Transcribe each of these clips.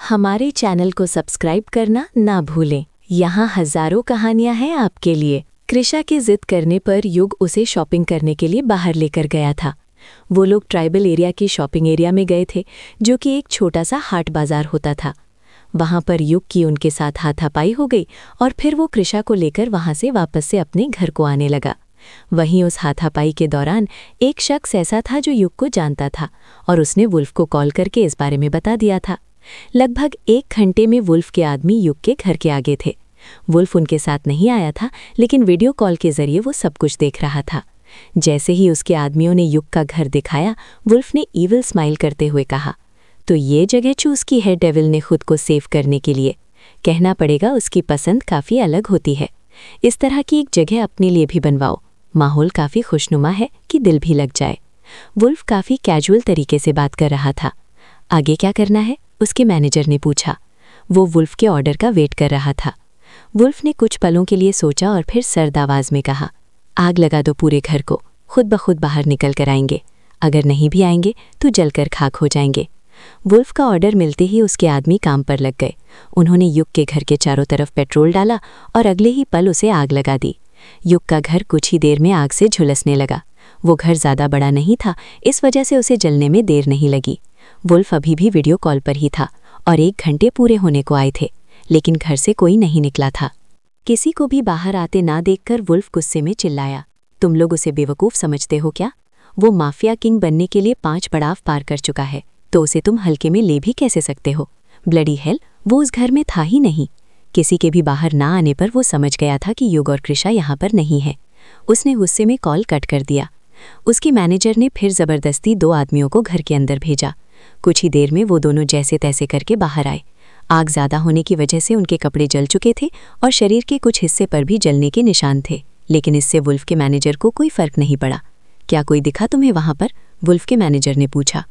हमारे चैनल को सब्सक्राइब करना ना भूलें। यहाँ हजारों कहानियां हैं आपके लिए। कृषा की जिद करने पर युग उसे शॉपिंग करने के लिए बाहर लेकर गया था। वो लोग ट्राइबल एरिया की शॉपिंग एरिया में गए थे, जो कि एक छोटा सा हाट बाजार होता था। वहां पर युग की उनके साथ हाथापाई हो गई और फिर वो कृषा को लेकर वहां से वापस से अपने घर को आने लगा। वहीं उस हाथापाई के दौरान एक शख्स ऐसा था जो युग को जानता था और उसने वुल्फ को कॉल करके इस बारे में बता दिया था। लगभग 1 घंटे में वुल्फ के आदमी युग के घर के आगे थे। वुल्फ उनके साथ नहीं आया था, लेकिन वीडियो कॉल के जरिए वो सब कुछ देख रहा था। जैसे ही उसके आदमियों ने युग का घर दिखाया, वुल्फ ने ईविल स्माइल करते हुए कहा, तो ये जगह चूज की है डेविल ने खुद को सेव करने के लिए। कहना पड़ेगा उसकी पसंद काफ़ी अलग होती है। इस तरह की एक जगह अपने लिए भी बनवाओ। माहौल काफ़ी खुशनुमा है कि दिल भी लग जाए। वुल्फ काफ़ी कैजुअल तरीके से बात कर रहा था। आगे क्या करना है, उसके मैनेजर ने पूछा। वो वुल्फ के ऑर्डर का वेट कर रहा था। वुल्फ ने कुछ पलों के लिए सोचा और फिर सर्द आवाज में कहा, आग लगा दो पूरे घर को, खुद ब खुद बाहर निकल कर आएंगे। अगर नहीं भी आएंगे तो जलकर खाक हो जाएंगे। वुल्फ का ऑर्डर मिलते ही उसके आदमी काम पर लग गए। उन्होंने युग के घर के चारों तरफ पेट्रोल डाला और अगले ही पल उसे आग लगा दी। युग का घर कुछ ही देर में आग से झुलसने लगा। वो घर ज़्यादा बड़ा नहीं था, इस वजह से उसे जलने में देर नहीं लगी। वुल्फ अभी भी वीडियो कॉल पर ही था और 1 घंटे पूरे होने को आए थे, लेकिन घर से कोई नहीं निकला था। किसी को भी बाहर आते ना देखकर वुल्फ गुस्से में चिल्लाया, तुम लोग उसे बेवकूफ़ समझते हो क्या? वो माफिया किंग बनने के लिए 5 पड़ाव पार कर चुका है, तो उसे तुम हल्के में ले भी कैसे सकते हो? ब्लडी हेल, वो उस घर में था ही नहीं। किसी के भी बाहर ना आने पर वो समझ गया था कि युग और कृषा यहाँ पर नहीं है। उसने गुस्से में कॉल कट कर दिया। उसके मैनेजर ने फिर ज़बरदस्ती 2 आदमियों को घर के अंदर भेजा। कुछ ही देर में वो दोनों जैसे तैसे करके बाहर आए। आग ज़्यादा होने की वजह से उनके कपड़े जल चुके थे और शरीर के कुछ हिस्से पर भी जलने के निशान थे, लेकिन इससे वुल्फ के मैनेजर को कोई फ़र्क नहीं पड़ा। क्या कोई दिखा तुम्हें वहाँ पर? वुल्फ के मैनेजर ने पूछा।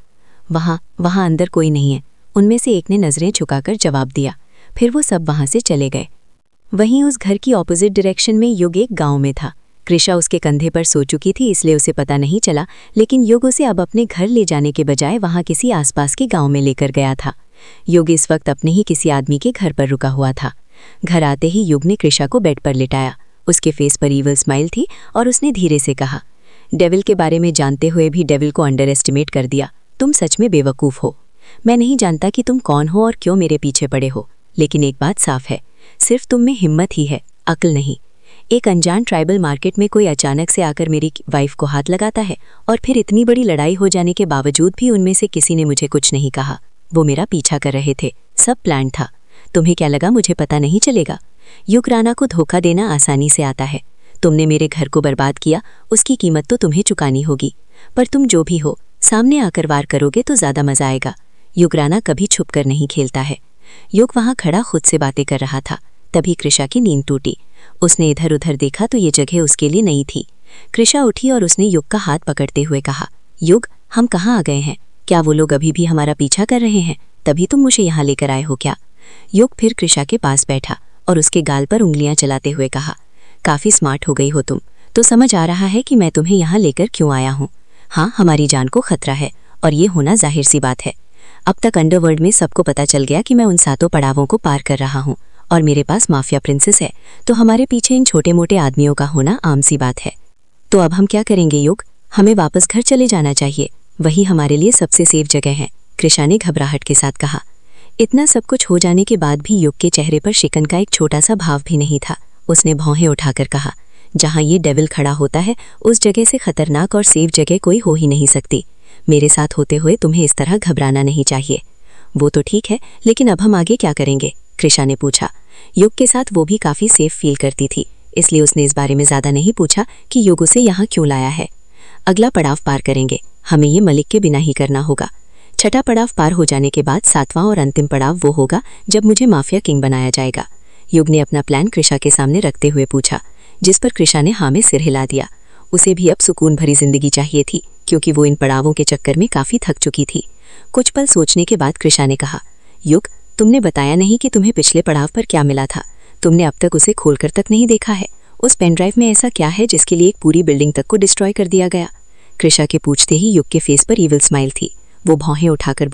वहाँ अंदर कोई नहीं है, उनमें से एक ने नज़रें झुकाकर जवाब दिया। फिर वो सब वहाँ से चले गए। वहीं उस घर की ऑपोजिट डायरेक्शन में युग एक गाँव में था। कृषा उसके कंधे पर सो चुकी थी, इसलिए उसे पता नहीं चला, लेकिन युग उसे अब अपने घर ले जाने के बजाय वहाँ किसी आसपास के गांव में लेकर गया था। युग इस वक्त अपने ही किसी आदमी के घर पर रुका हुआ था। घर आते ही युग ने कृषा को बेड पर लिटाया। उसके फेस पर ईविल स्माइल थी और उसने धीरे से कहा, डेविल के बारे में जानते हुए भी डेविल को अंडर एस्टिमेट कर दिया। तुम सच में बेवकूफ़ हो। मैं नहीं जानता कि तुम कौन हो और क्यों मेरे पीछे पड़े हो, लेकिन एक बात साफ है, सिर्फ तुम में हिम्मत ही है, अक्ल नहीं। एक अनजान ट्राइबल मार्केट में कोई अचानक से आकर मेरी वाइफ को हाथ लगाता है और फिर इतनी बड़ी लड़ाई हो जाने के बावजूद भी उनमें से किसी ने मुझे कुछ नहीं कहा। वो मेरा पीछा कर रहे थे, सब प्लान था। तुम्हें क्या लगा मुझे पता नहीं चलेगा? युग राणा को धोखा देना आसानी से आता है। तुमने मेरे घर को बर्बाद किया, उसकी कीमत तो तुम्हें चुकानी होगी। पर तुम जो भी हो, सामने आकर वार करोगे तो ज़्यादा मजा आएगा। युग राणा कभी छुप कर नहीं खेलता है। युग वहाँ खड़ा खुद से बातें कर रहा था। तभी कृषा की नींद टूटी। उसने इधर उधर देखा तो ये जगह उसके लिए नई थी। कृषा उठी और उसने युग का हाथ पकड़ते हुए कहा, युग, हम कहाँ आ गए हैं? क्या वो लोग अभी भी हमारा पीछा कर रहे हैं? तभी तुम मुझे यहाँ लेकर आए हो क्या? युग फिर कृषा के पास बैठा और उसके गाल पर उंगलियां चलाते हुए कहा, काफ़ी स्मार्ट हो गई हो तुम, तो समझ आ रहा है कि मैं तुम्हें यहाँ लेकर क्यों आया हूँ। हाँ, हमारी जान को खतरा है और ये होना जाहिर सी बात है। अब तक अंडरवर्ल्ड में सबको पता चल गया कि मैं उन 7 पड़ावों को पार कर रहा हूँ और मेरे पास माफिया प्रिंसेस है, तो हमारे पीछे इन छोटे मोटे आदमियों का होना आम सी बात है। तो अब हम क्या करेंगे युग? हमें वापस घर चले जाना चाहिए, वही हमारे लिए सबसे सेफ जगह है, कृषा ने घबराहट के साथ कहा। इतना सब कुछ हो जाने के बाद भी युग के चेहरे पर शिकन का एक छोटा सा भाव भी नहीं था। उसने भौहें उठाकर कहा, जहाँ ये डेविल खड़ा होता है उस जगह से खतरनाक और सेफ जगह कोई हो ही नहीं सकती। मेरे साथ होते हुए तुम्हें इस तरह घबराना नहीं चाहिए। वो तो ठीक है, लेकिन अब हम आगे क्या करेंगे? कृषा ने पूछा। युग के साथ वो भी काफ़ी सेफ फील करती थी, इसलिए उसने इस बारे में ज़्यादा नहीं पूछा कि युग उसे यहाँ क्यों लाया है। अगला पड़ाव पार करेंगे, हमें ये मलिक के बिना ही करना होगा। 6ठा पड़ाव पार हो जाने के बाद 7वां और अंतिम पड़ाव वो होगा जब मुझे माफिया किंग बनाया जाएगा। युग ने अपना प्लान कृषा के सामने रखते हुए पूछा, जिस पर कृषा ने हाँ में सिर हिला दिया। उसे भी अब सुकून भरी जिंदगी चाहिए थी, क्योंकि वो इन पड़ावों के चक्कर में काफ़ी थक चुकी थी। कुछ पल सोचने के बाद कृषा ने कहा, युग, तुमने बताया नहीं कि तुम्हें पिछले पड़ाव पर क्या मिला था। तुमने अब तक उसे खोलकर तक नहीं देखा है। उस पेन ड्राइव में ऐसा क्या है जिसके लिए एक पूरी बिल्डिंग तक को डिस्ट्रॉय कर दिया गया? कृषा के पूछते ही युग के फेस पर ईविल स्माइल थी। वो भौहें उठाकर बोला,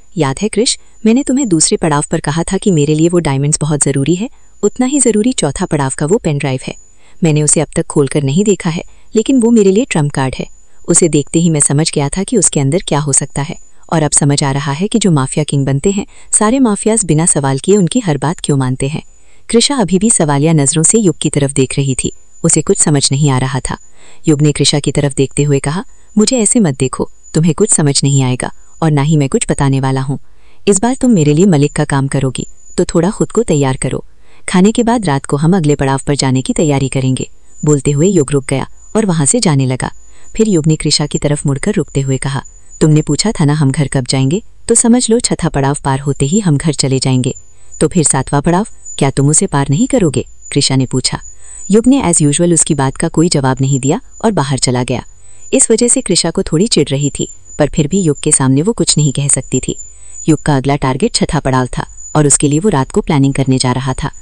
याद है क्रिश, मैंने तुम्हें दूसरे पड़ाव पर कहा था कि मेरे लिए वो डायमंड्स बहुत ज़रूरी है। उतना ही ज़रूरी चौथा पड़ाव का वो पेन ड्राइव है। मैंने उसे अब तक खोलकर नहीं देखा है, लेकिन वो मेरे लिए ट्रम्प कार्ड है। उसे देखते ही मैं समझ गया था कि उसके अंदर क्या हो सकता है, और अब समझ आ रहा है कि जो माफिया किंग बनते हैं, सारे माफियाज बिना सवाल किए उनकी हर बात क्यों मानते हैं। कृषा अभी भी सवालिया नज़रों से युग की तरफ देख रही थी। उसे कुछ समझ नहीं आ रहा था। युग ने कृषा की तरफ देखते हुए कहा, मुझे ऐसे मत देखो, तुम्हें कुछ समझ नहीं आएगा और ना ही मैं कुछ बताने वाला हूँ। इस बार तुम मेरे लिए मलिक का काम करोगी, तो थोड़ा खुद को तैयार करो। खाने के बाद रात को हम अगले पड़ाव पर जाने की तैयारी करेंगे। बोलते हुए युग रुक गया और वहां से जाने लगा। फिर युग ने कृषा की तरफ मुड़कर रुकते हुए कहा, तुमने पूछा था ना हम घर कब जाएंगे, तो समझ लो छठा पड़ाव पार होते ही हम घर चले जाएंगे। तो फिर सातवां पड़ाव, क्या तुम उसे पार नहीं करोगे? कृषा ने पूछा। युग ने एज यूजुअल उसकी बात का कोई जवाब नहीं दिया और बाहर चला गया। इस वजह से कृषा को थोड़ी चिढ़ रही थी, पर फिर भी युग के सामने वो कुछ नहीं कह सकती थी। युग का अगला टारगेट छठा पड़ाव था और उसके लिए वो रात को प्लानिंग करने जा रहा था।